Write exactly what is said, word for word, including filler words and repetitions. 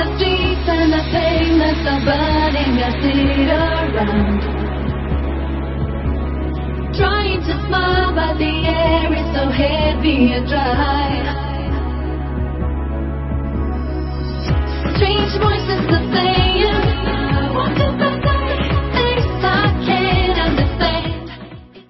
the streets and the pavements are burning, I sit around, trying to smile, but the air is so heavy and dry. Strange voices the same.